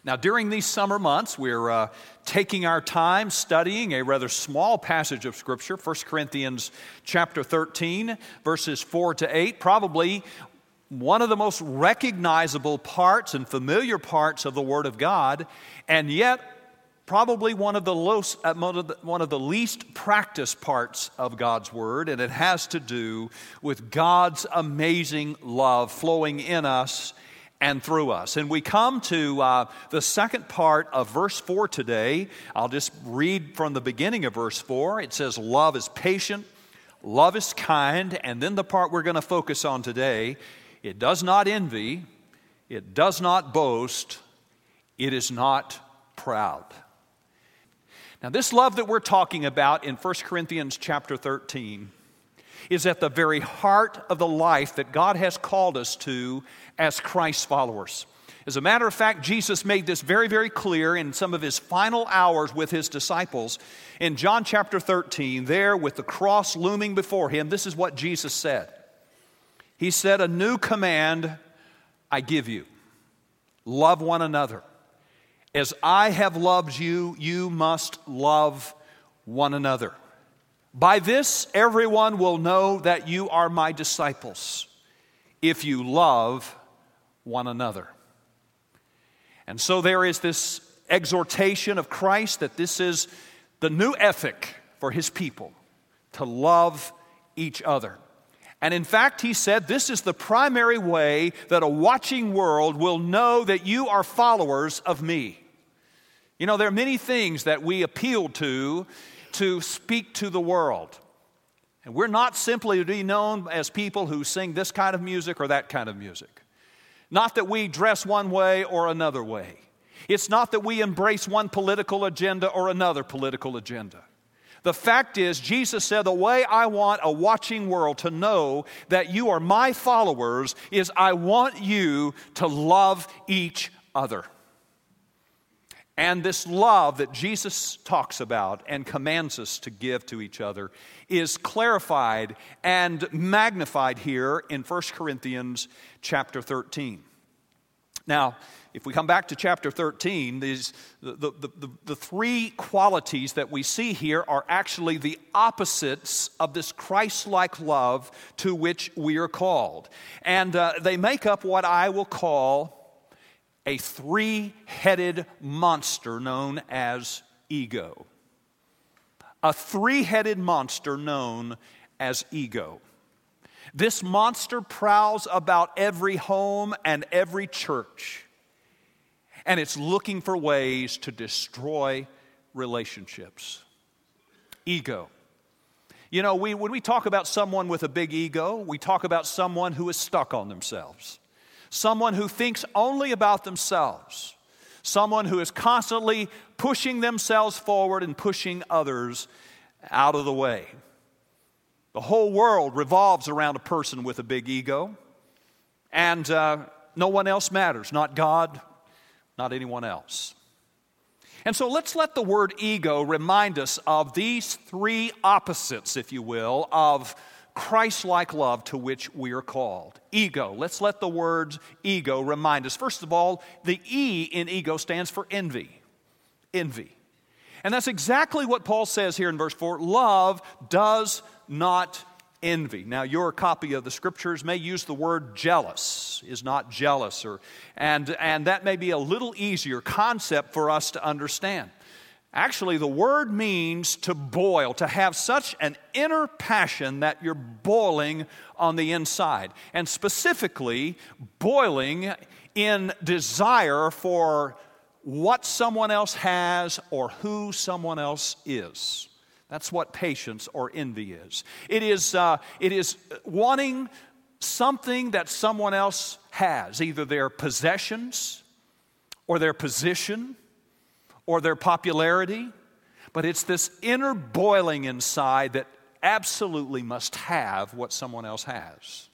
Now, during these summer months, we're taking our time studying a rather small passage of Scripture, 1 Corinthians chapter 13, verses 4 to 8, probably one of the most recognizable parts and familiar parts of the Word of God, and yet probably one of the least practiced parts of God's Word, and it has to do with God's amazing love flowing in us and through us. And we come to the second part of verse 4 today. I'll just read from the beginning of verse 4. It says, love is patient, love is kind, and then the part we're going to focus on today, it does not envy, it does not boast, it is not proud. Now, this love that we're talking about in 1 Corinthians chapter 13 is at the very heart of the life that God has called us to as Christ followers. As a matter of fact, Jesus made this very, very clear in some of his final hours with his disciples. In John chapter 13, there with the cross looming before him, this is what Jesus said. He said, "A new command I give you. Love one another. As I have loved you, you must love one another. By this, everyone will know that you are my disciples, if you love one another." And so there is this exhortation of Christ that this is the new ethic for his people, to love each other. And in fact, he said, this is the primary way that a watching world will know that you are followers of me. You know, there are many things that we appeal to speak to the world. And we're not simply to be known as people who sing this kind of music or that kind of music. Not that we dress one way or another way. It's not that we embrace one political agenda or another political agenda. The fact is, Jesus said, the way I want a watching world to know that you are my followers is I want you to love each other. And this love that Jesus talks about and commands us to give to each other is clarified and magnified here in 1 Corinthians chapter 13. Now, if we come back to chapter 13, the three qualities that we see here are actually the opposites of this Christ-like love to which we are called. And they make up what I will call a three-headed monster known as ego. A three-headed monster known as ego. This monster prowls about every home and every church, and it's looking for ways to destroy relationships. Ego. You know, when we talk about someone with a big ego, we talk about someone who is stuck on themselves. Someone who thinks only about themselves. Someone who is constantly pushing themselves forward and pushing others out of the way. The whole world revolves around a person with a big ego. And no one else matters. Not God, not anyone else. And so let's let the word ego remind us of these three opposites, if you will, of Christ-like love to which we are called. Ego. Let's let the word ego remind us. First of all, the E in ego stands for envy. Envy. And that's exactly what Paul says here in verse 4. Love does not envy. Now, your copy of the Scriptures may use the word jealous, is not jealous, and that may be a little easier concept for us to understand. Actually, the word means to boil, to have such an inner passion that you're boiling on the inside. And specifically, boiling in desire for what someone else has or who someone else is. That's what patience or envy is. It is wanting something that someone else has, either their possessions or their position or their popularity, but it's this inner boiling inside that absolutely must have what someone else has.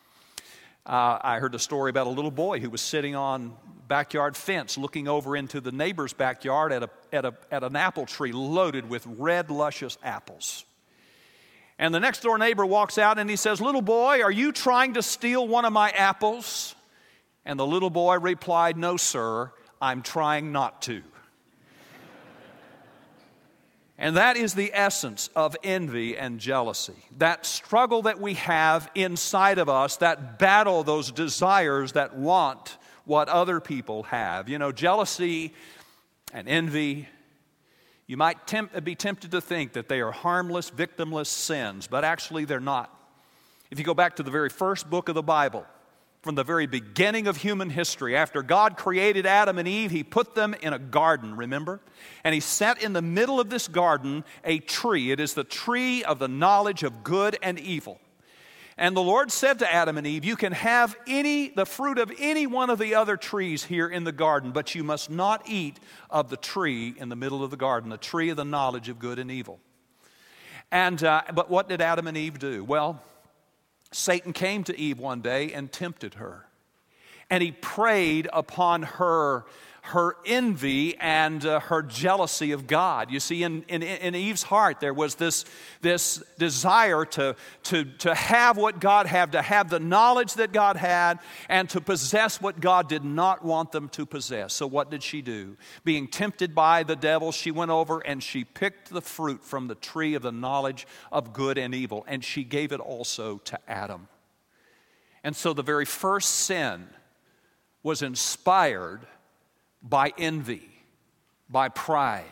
I heard a story about a little boy who was sitting on backyard fence looking over into the neighbor's backyard at an apple tree loaded with red, luscious apples. And the next door neighbor walks out and he says, "Little boy, are you trying to steal one of my apples?" And the little boy replied, "No, sir, I'm trying not to. And that is the essence of envy and jealousy. That struggle that we have inside of us, that battle, those desires that want what other people have. You know, jealousy and envy, you might be tempted to think that they are harmless, victimless sins, but actually they're not. If you go back to the very first book of the Bible, from the very beginning of human history, after God created Adam and Eve, He put them in a garden, remember? And He set in the middle of this garden a tree. It is the tree of the knowledge of good and evil. And the Lord said to Adam and Eve, you can have the fruit of any one of the other trees here in the garden, but you must not eat of the tree in the middle of the garden, the tree of the knowledge of good and evil. But what did Adam and Eve do? Well, Satan came to Eve one day and tempted her. And he preyed upon her envy and her jealousy of God. You see, in Eve's heart, there was this desire to have what God had, to have the knowledge that God had, and to possess what God did not want them to possess. So what did she do? Being tempted by the devil, she went over and she picked the fruit from the tree of the knowledge of good and evil, and she gave it also to Adam. And so the very first sin was inspired by envy, by pride.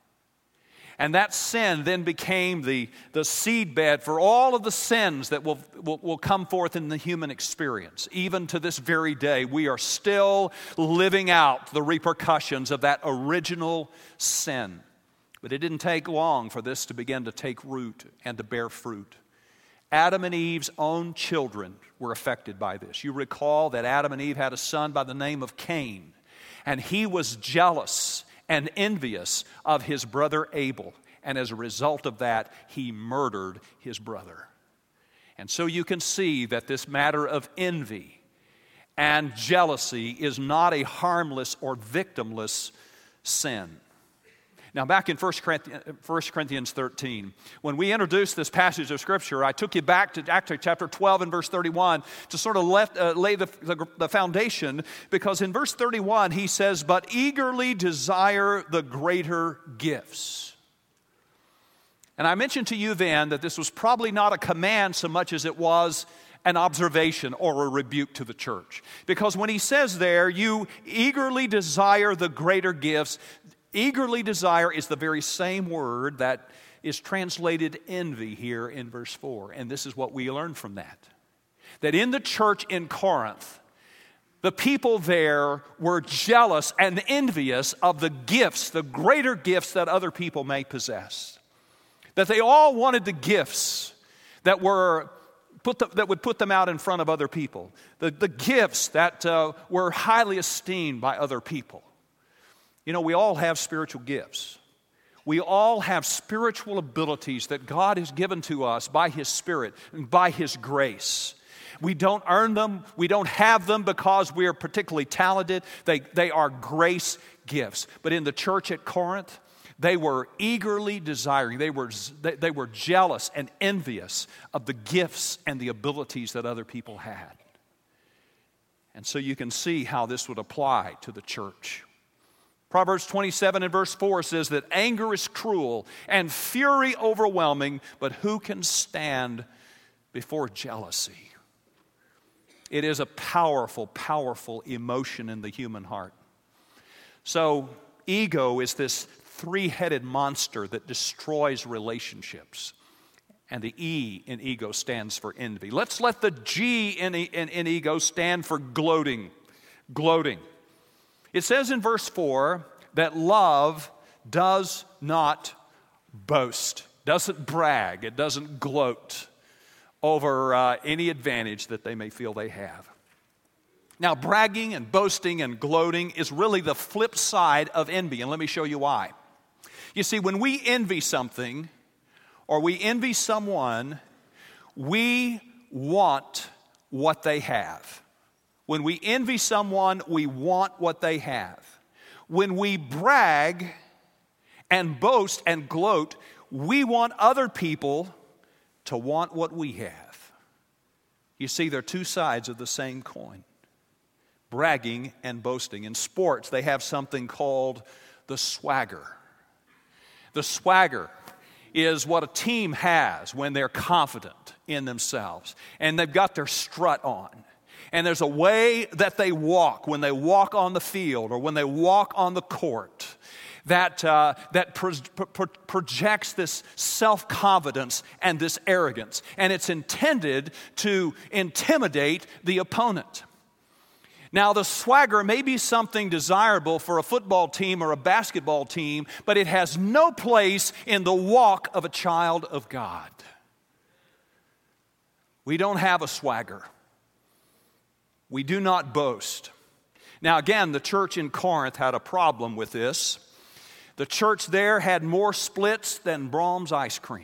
And that sin then became the seedbed for all of the sins that will come forth in the human experience. Even to this very day, we are still living out the repercussions of that original sin. But it didn't take long for this to begin to take root and to bear fruit. Adam and Eve's own children were affected by this. You recall that Adam and Eve had a son by the name of Cain. And he was jealous and envious of his brother Abel. And as a result of that, he murdered his brother. And so you can see that this matter of envy and jealousy is not a harmless or victimless sin. Now, back in 1 Corinthians 13, when we introduced this passage of Scripture, I took you back to actually chapter 12 and verse 31 to sort of lay the foundation, because in verse 31 he says, but eagerly desire the greater gifts. And I mentioned to you then that this was probably not a command so much as it was an observation or a rebuke to the church. Because when he says there, you eagerly desire the greater gifts, eagerly desire is the very same word that is translated envy here in verse 4. And this is what we learn from that. That in the church in Corinth, the people there were jealous and envious of the gifts, the greater gifts that other people may possess. That they all wanted the gifts that would put them out in front of other people. The gifts that were highly esteemed by other people. You know, we all have spiritual gifts. We all have spiritual abilities that God has given to us by His Spirit and by His grace. We don't earn them. We don't have them because we are particularly talented. They are grace gifts. But in the church at Corinth, they were eagerly desiring. They were jealous and envious of the gifts and the abilities that other people had. And so you can see how this would apply to the church. Proverbs 27 and verse 4 says that anger is cruel and fury overwhelming, but who can stand before jealousy? It is a powerful, powerful emotion in the human heart. So ego is this three-headed monster that destroys relationships. And the E in ego stands for envy. Let's let the G in ego stand for gloating. Gloating. It says in verse 4 that love does not boast, doesn't brag, it doesn't gloat over any advantage that they may feel they have. Now, bragging and boasting and gloating is really the flip side of envy, and let me show you why. You see, when we envy something or we envy someone, we want what they have. When we envy someone, we want what they have. When we brag and boast and gloat, we want other people to want what we have. You see, they're two sides of the same coin. bragging and boasting. In sports, they have something called the swagger. The swagger is what a team has when they're confident in themselves and they've got their strut on. And there's a way that they walk when they walk on the field or when they walk on the court that projects this self-confidence and this arrogance. And it's intended to intimidate the opponent. Now, the swagger may be something desirable for a football team or a basketball team, but it has no place in the walk of a child of God. We don't have a swagger. We do not boast. Now, again, the church in Corinth had a problem with this. The church there had more splits than Brahms ice cream.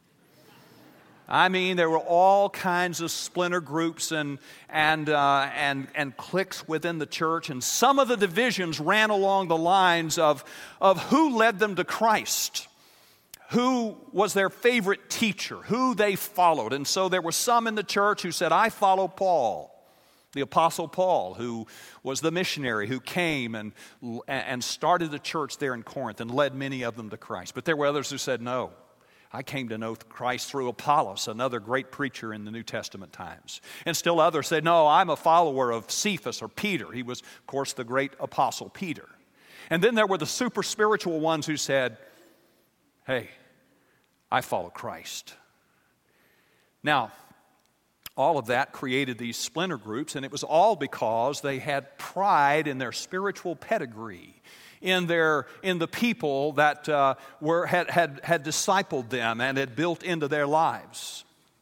I mean, there were all kinds of splinter groups and cliques within the church, and some of the divisions ran along the lines of who led them to Christ, who was their favorite teacher, who they followed. And so there were some in the church who said, I follow Paul, the Apostle Paul, who was the missionary who came and started the church there in Corinth and led many of them to Christ. But there were others who said, no, I came to know Christ through Apollos, another great preacher in the New Testament times. And still others said, no, I'm a follower of Cephas or Peter. He was, of course, the great apostle Peter. And then there were the super spiritual ones who said, hey, I follow Christ. Now, all of that created these splinter groups, and it was all because they had pride in their spiritual pedigree, in the people that had discipled them and had built into their lives.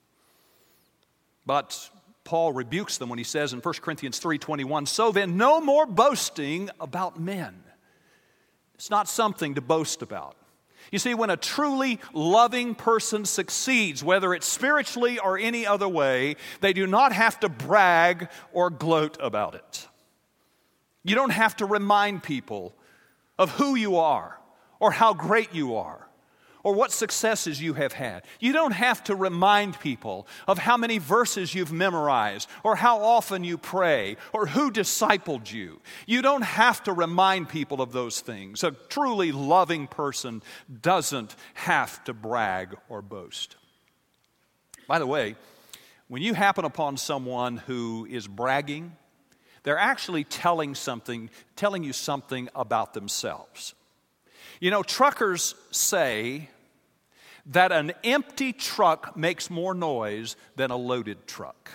But Paul rebukes them when he says in 1 Corinthians 3:21, so then no more boasting about men. It's not something to boast about. You see, when a truly loving person succeeds, whether it's spiritually or any other way, they do not have to brag or gloat about it. You don't have to remind people of who you are or how great you are or what successes you have had. You don't have to remind people of how many verses you've memorized or how often you pray or who discipled you. You don't have to remind people of those things. A truly loving person doesn't have to brag or boast. By the way, when you happen upon someone who is bragging, they're actually telling you something about themselves. You know, truckers say that an empty truck makes more noise than a loaded truck.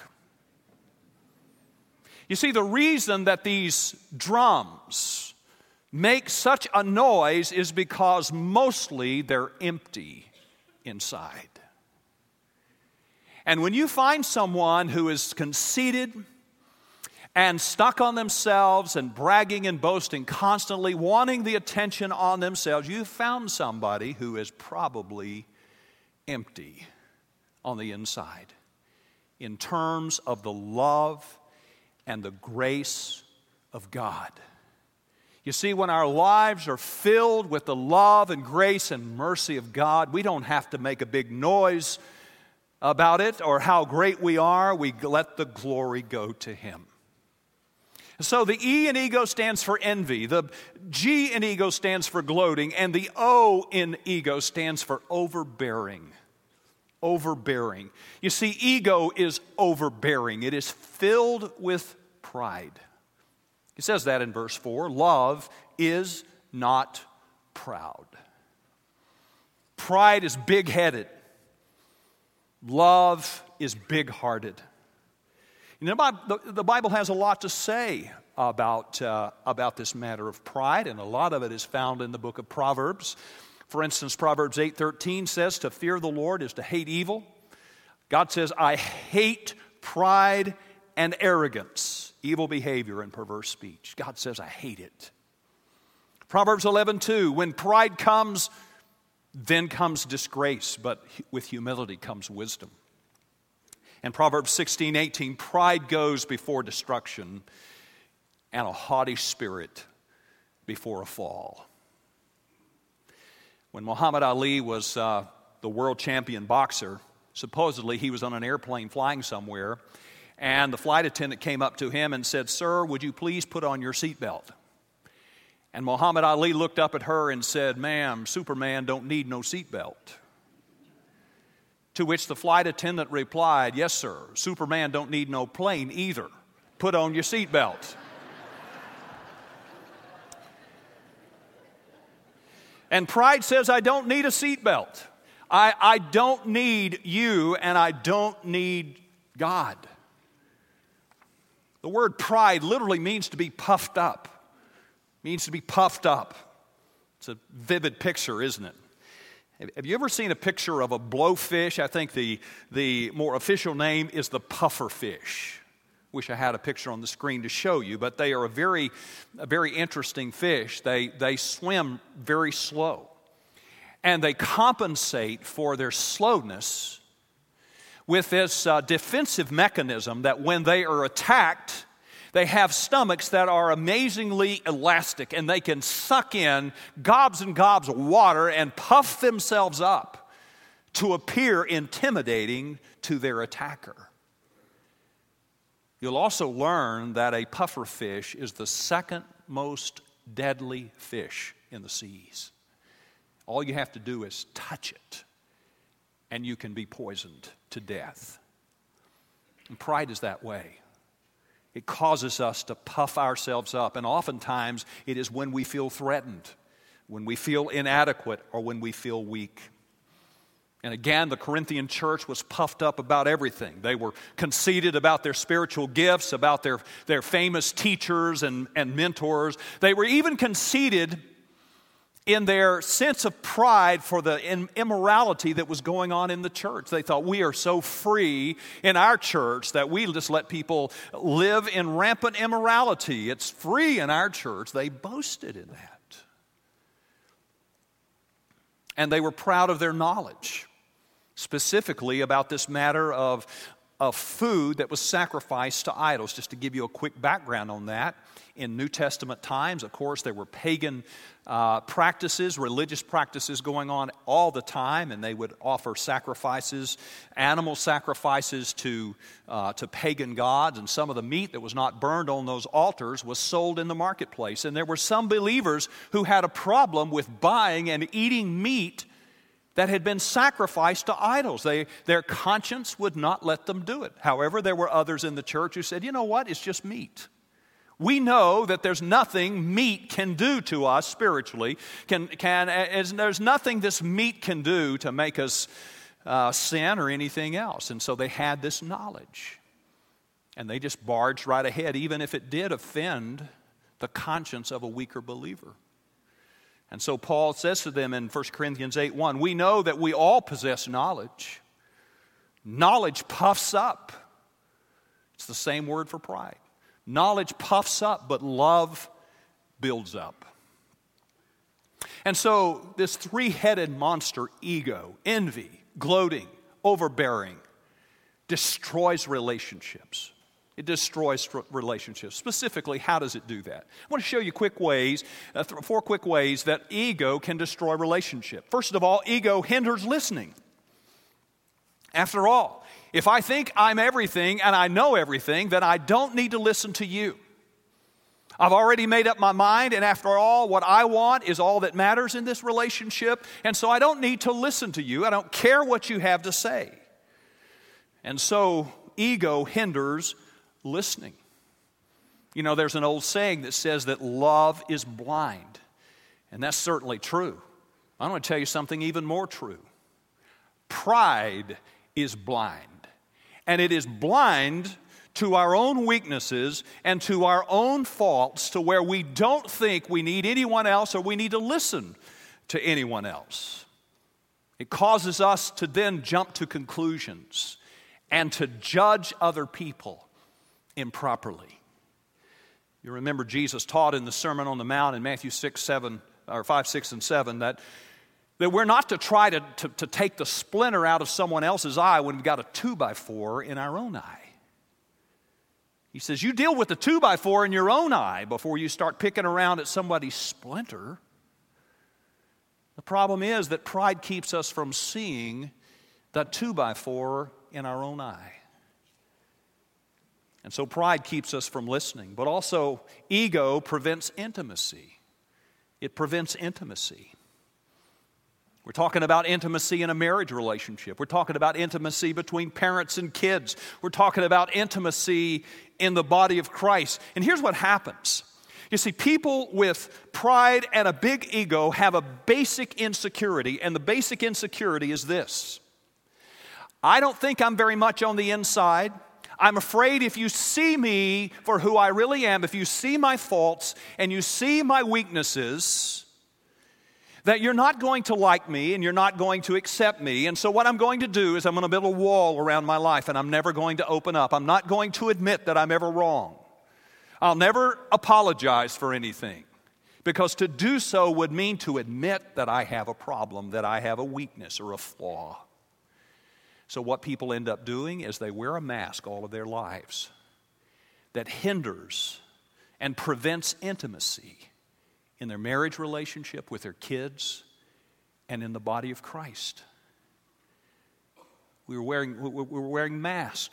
You see, the reason that these drums make such a noise is because mostly they're empty inside. And when you find someone who is conceited and stuck on themselves and bragging and boasting, constantly wanting the attention on themselves, you've found somebody who is probably empty on the inside in terms of the love and the grace of God. You see, when our lives are filled with the love and grace and mercy of God, we don't have to make a big noise about it or how great we are. We let the glory go to Him. So the E in ego stands for envy, the G in ego stands for gloating, and the O in ego stands for overbearing. Overbearing. You see, ego is overbearing. It is filled with pride. He says that in verse 4. Love is not proud. Pride is big-headed. Love is big-hearted. You know, the Bible has a lot to say about this matter of pride, and a lot of it is found in the book of Proverbs. For instance, Proverbs 8:13 says, to fear the Lord is to hate evil. God says, I hate pride and arrogance, evil behavior and perverse speech. God says, I hate it. Proverbs 11:2, when pride comes, then comes disgrace, but with humility comes wisdom. And Proverbs 16:18, pride goes before destruction, and a haughty spirit before a fall. When Muhammad Ali was the world champion boxer, supposedly he was on an airplane flying somewhere, And the flight attendant came up to him and said, "Sir, would you please put on your seatbelt?" And Muhammad Ali looked up at her and said, "Ma'am, Superman don't need no seatbelt." To which the flight attendant replied, "Yes, sir, Superman don't need no plane either. Put on your seatbelt." And pride says, I don't need a seatbelt. I don't need you, and I don't need God. The word pride literally means to be puffed up. It means to be puffed up. It's a vivid picture, isn't it? Have you ever seen a picture of a blowfish? I think the more official name is the puffer fish. Wish I had a picture on the screen to show you, but they are a very interesting fish. They swim very slow, and they compensate for their slowness with this defensive mechanism that when they are attacked, they have stomachs that are amazingly elastic, and they can suck in gobs and gobs of water and puff themselves up to appear intimidating to their attacker. You'll also learn that a puffer fish is the second most deadly fish in the seas. All you have to do is touch it, and you can be poisoned to death. And pride is that way. It causes us to puff ourselves up, and oftentimes it is when we feel threatened, when we feel inadequate, or when we feel weak. And again, the Corinthian church was puffed up about everything. They were conceited about their spiritual gifts, about their famous teachers and mentors. They were even conceited in their sense of pride for the immorality that was going on in the church. They thought, we are so free in our church that we just let people live in rampant immorality. It's free in our church. They boasted in that. And they were proud of their knowledge, specifically about this matter of food that was sacrificed to idols. Just to give you a quick background on that, in New Testament times, of course, there were pagan practices, religious practices going on all the time, and they would offer sacrifices, animal sacrifices to pagan gods, and some of the meat that was not burned on those altars was sold in the marketplace. And there were some believers who had a problem with buying and eating meat that had been sacrificed to idols. Their conscience would not let them do it. However, there were others in the church who said, you know what, it's just meat. We know that there's nothing meat can do to us spiritually. There's nothing this meat can do to make us sin or anything else. And so they had this knowledge. And they just barged right ahead, even if it did offend the conscience of a weaker believer. And so Paul says to them in 1 Corinthians 8:1, we know that we all possess knowledge. Knowledge puffs up. It's the same word for pride. Knowledge puffs up, but love builds up. And so this three-headed monster, ego, envy, gloating, overbearing, destroys relationships. It destroys relationships. Specifically, how does it do that? I want to show you four quick ways that ego can destroy relationship. First of all, ego hinders listening. After all, if I think I'm everything and I know everything, then I don't need to listen to you. I've already made up my mind, and after all, what I want is all that matters in this relationship, and so I don't need to listen to you. I don't care what you have to say. And so ego hinders listening. You know, there's an old saying that says that love is blind, and that's certainly true. I'm going to tell you something even more true. Pride is blind, and it is blind to our own weaknesses and to our own faults, to where we don't think we need anyone else or we need to listen to anyone else. It causes us to then jump to conclusions and to judge other people improperly. You remember Jesus taught in the Sermon on the Mount in Matthew 5, 6, and 7 that we're not to try to take the splinter out of someone else's eye when we've got a 2x4 in our own eye. He says, you deal with the 2x4 in your own eye before you start picking around at somebody's splinter. The problem is that pride keeps us from seeing that 2x4 in our own eye. And so pride keeps us from listening. But also, ego prevents intimacy. It prevents intimacy. We're talking about intimacy in a marriage relationship. We're talking about intimacy between parents and kids. We're talking about intimacy in the body of Christ. And here's what happens. You see, people with pride and a big ego have a basic insecurity, and the basic insecurity is this: I don't think I'm very much on the inside. I'm afraid if you see me for who I really am, if you see my faults and you see my weaknesses, that you're not going to like me and you're not going to accept me. And so what I'm going to do is I'm going to build a wall around my life, and I'm never going to open up. I'm not going to admit that I'm ever wrong. I'll never apologize for anything, because to do so would mean to admit that I have a problem, that I have a weakness or a flaw. So what people end up doing is they wear a mask all of their lives that hinders and prevents intimacy in their marriage relationship with their kids and in the body of Christ. We were wearing masks.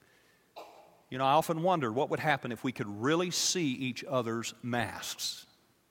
You know, I often wondered what would happen if we could really see each other's masks.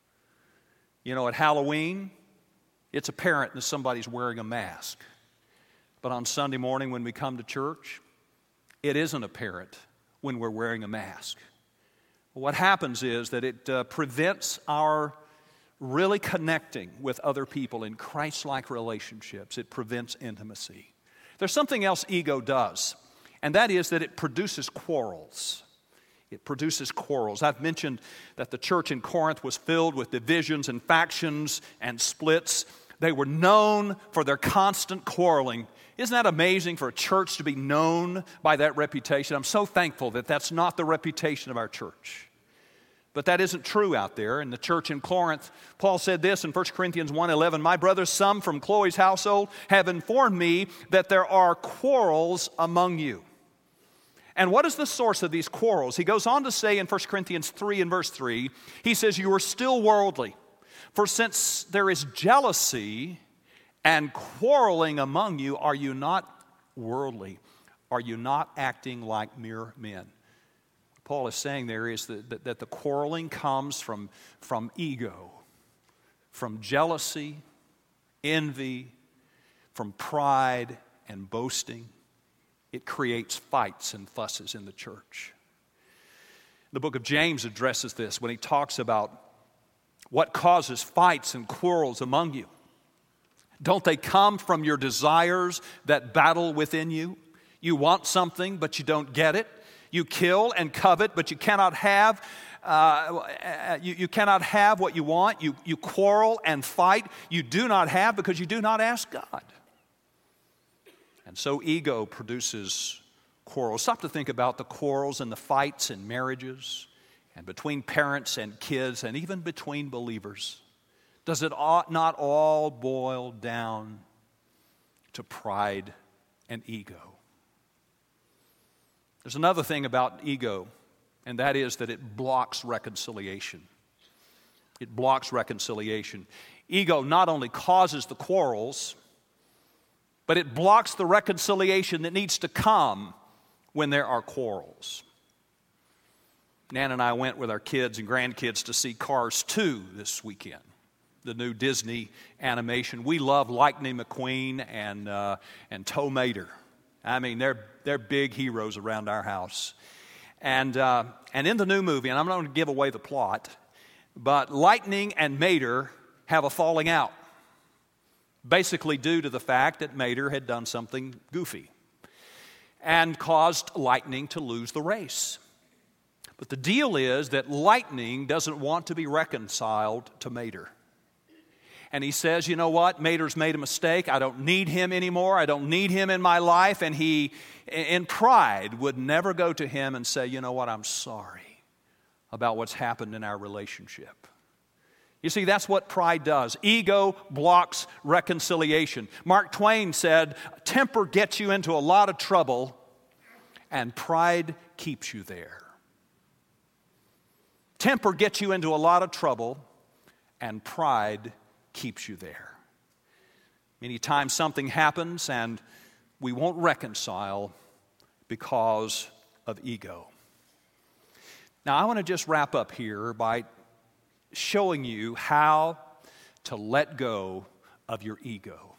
You know, at Halloween, it's apparent that somebody's wearing a mask. But on Sunday morning when we come to church, it isn't apparent when we're wearing a mask. What happens is that it prevents our really connecting with other people in Christ-like relationships. It prevents intimacy. There's something else ego does, and that is that it produces quarrels. It produces quarrels. I've mentioned that the church in Corinth was filled with divisions and factions and splits. They were known for their constant quarreling. Isn't that amazing for a church to be known by that reputation? I'm so thankful that that's not the reputation of our church. But that isn't true out there. In the church in Corinth, Paul said this in 1 Corinthians 1:11, "My brothers, some from Chloe's household, have informed me that there are quarrels among you." And what is the source of these quarrels? He goes on to say in 1 Corinthians 3 and verse 3, he says, "You are still worldly. For since there is jealousy and quarreling among you, are you not worldly? Are you not acting like mere men?" What Paul is saying there is that the quarreling comes from ego, from jealousy, envy, from pride and boasting. It creates fights and fusses in the church. The book of James addresses this when he talks about what causes fights and quarrels among you. Don't they come from your desires that battle within you? You want something, but you don't get it. You kill and covet, but you cannot have. You cannot have what you want. You quarrel and fight. You do not have because you do not ask God. And so ego produces quarrels. Stop to think about the quarrels and the fights in marriages and between parents and kids and even between believers. Does it not all boil down to pride and ego? There's another thing about ego, and that is that it blocks reconciliation. It blocks reconciliation. Ego not only causes the quarrels, but it blocks the reconciliation that needs to come when there are quarrels. Nan and I went with our kids and grandkids to see Cars 2 this weekend, the new Disney animation. We love Lightning McQueen and Tow Mater. I mean, they're big heroes around our house. And in the new movie, and I'm not going to give away the plot, but Lightning and Mater have a falling out, basically due to the fact that Mater had done something goofy and caused Lightning to lose the race. But the deal is that Lightning doesn't want to be reconciled to Mater. And he says, you know what, Mater's made a mistake. I don't need him anymore. I don't need him in my life. And he, in pride, would never go to him and say, you know what, I'm sorry about what's happened in our relationship. You see, that's what pride does. Ego blocks reconciliation. Mark Twain said, temper gets you into a lot of trouble, and pride keeps you there. Temper gets you into a lot of trouble, and pride keeps you there. Many times something happens, and we won't reconcile because of ego. Now, I want to just wrap up here by showing you how to let go of your ego.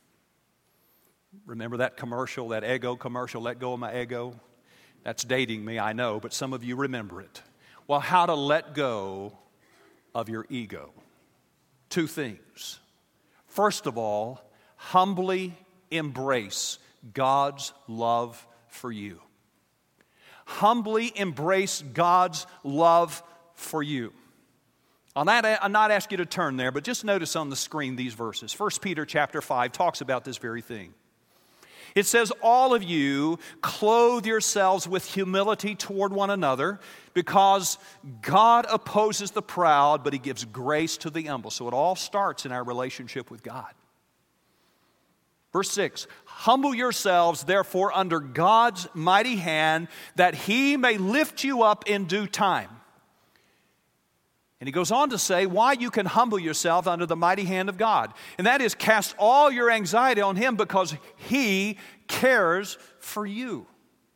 Remember that commercial, that Eggo commercial, let go of my ego? That's dating me, I know, but some of you remember it. Well, how to let go of your ego. Two things. First of all, humbly embrace God's love for you. Humbly embrace God's love for you. I'll not ask you to turn there, but just notice on the screen these verses. 1 Peter chapter 5 talks about this very thing. It says, all of you clothe yourselves with humility toward one another because God opposes the proud, but He gives grace to the humble. So it all starts in our relationship with God. Verse 6, humble yourselves, therefore, under God's mighty hand, that He may lift you up in due time. And he goes on to say why you can humble yourself under the mighty hand of God. And that is, cast all your anxiety on Him because He cares for you.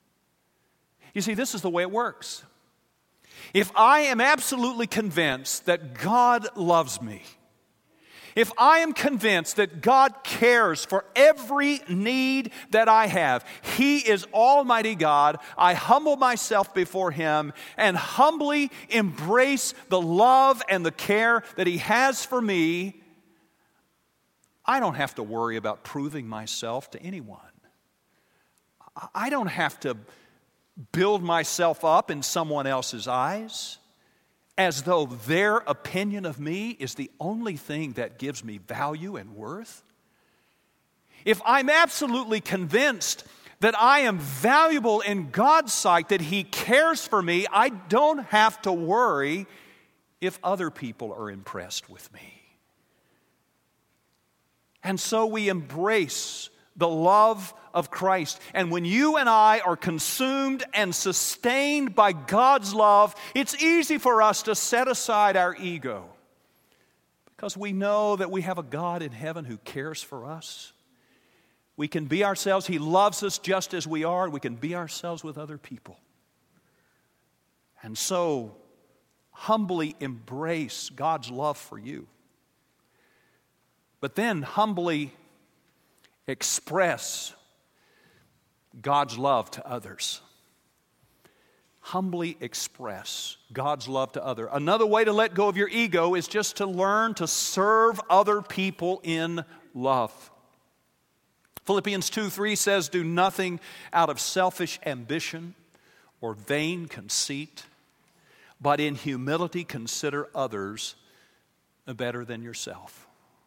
You see, this is the way it works. If I am absolutely convinced that God loves me, if I am convinced that God cares for every need that I have, He is Almighty God, I humble myself before Him and humbly embrace the love and the care that He has for me, I don't have to worry about proving myself to anyone. I don't have to build myself up in someone else's eyes, as though their opinion of me is the only thing that gives me value and worth. If I'm absolutely convinced that I am valuable in God's sight, that He cares for me, I don't have to worry if other people are impressed with me. And so we embrace the love of Christ. And when you and I are consumed and sustained by God's love, it's easy for us to set aside our ego because we know that we have a God in heaven who cares for us. We can be ourselves. He loves us just as we are. We can be ourselves with other people. And so, humbly embrace God's love for you. But then humbly express God's love to others. Humbly express God's love to others. Another way to let go of your ego is just to learn to serve other people in love. Philippians 2:3 says, do nothing out of selfish ambition or vain conceit, but in humility consider others better than yourself.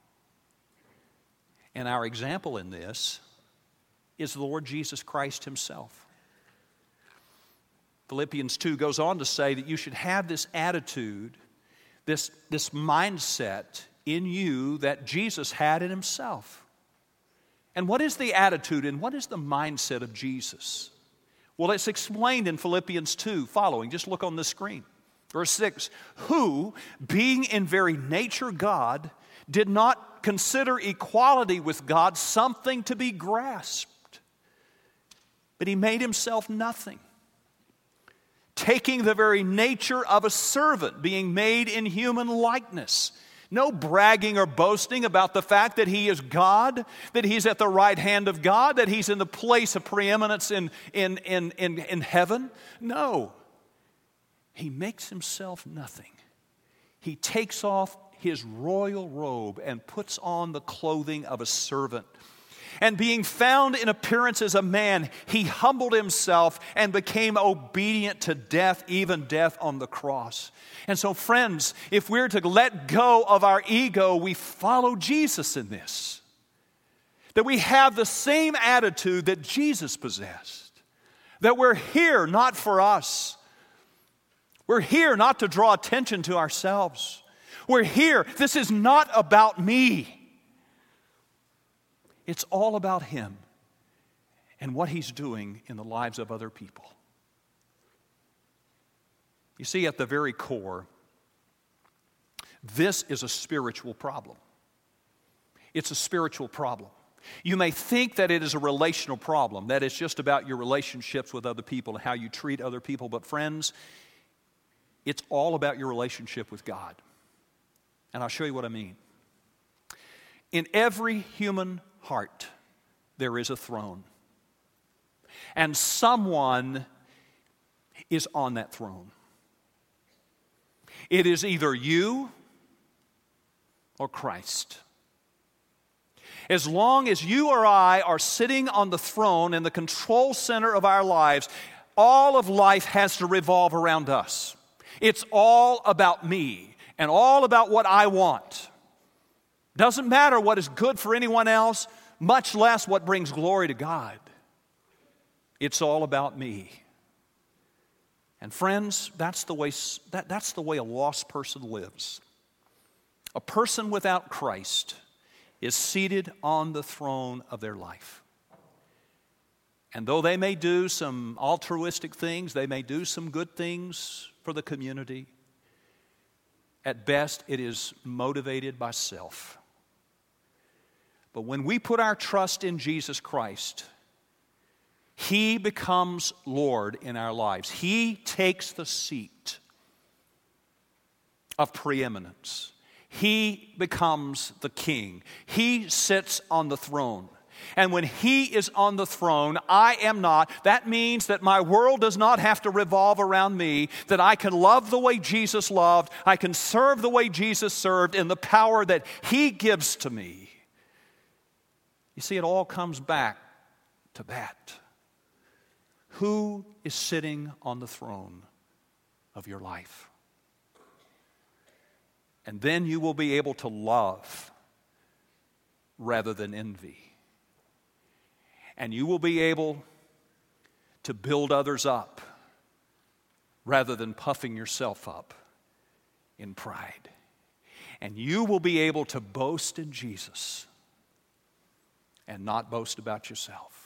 And our example in this is the Lord Jesus Christ Himself. Philippians 2 goes on to say that you should have this attitude, this mindset in you that Jesus had in Himself. And what is the attitude and what is the mindset of Jesus? Well, it's explained in Philippians 2 following. Just look on the screen. Verse 6, who, being in very nature God, did not consider equality with God something to be grasped, but He made Himself nothing, taking the very nature of a servant, being made in human likeness. No bragging or boasting about the fact that He is God, that He's at the right hand of God, that He's in the place of preeminence in heaven. No. He makes Himself nothing. He takes off His royal robe and puts on the clothing of a servant. And being found in appearance as a man, He humbled Himself and became obedient to death, even death on the cross. And so, friends, if we're to let go of our ego, we follow Jesus in this. That we have the same attitude that Jesus possessed. That we're here not for us. We're here not to draw attention to ourselves. We're here. This is not about me. It's all about Him and what He's doing in the lives of other people. You see, at the very core, this is a spiritual problem. It's a spiritual problem. You may think that it is a relational problem, that it's just about your relationships with other people and how you treat other people, but friends, It's all about your relationship with God. And I'll show you what I mean. In every human heart, there is a throne. And someone is on that throne. It is either you or Christ. As long as you or I are sitting on the throne in the control center of our lives, all of life has to revolve around us. It's all about me and all about what I want. Doesn't matter what is good for anyone else, much less what brings glory to God. It's all about me. And friends, that's the way a lost person lives. A person without Christ is seated on the throne of their life. And though they may do some altruistic things, they may do some good things for the community, at best it is motivated by self. But when we put our trust in Jesus Christ, He becomes Lord in our lives. He takes the seat of preeminence. He becomes the king. He sits on the throne. And when He is on the throne, I am not. That means that my world does not have to revolve around me, that I can love the way Jesus loved, I can serve the way Jesus served in the power that He gives to me. You see, it all comes back to that. Who is sitting on the throne of your life? And then you will be able to love rather than envy. And you will be able to build others up rather than puffing yourself up in pride. And you will be able to boast in Jesus and not boast about yourself.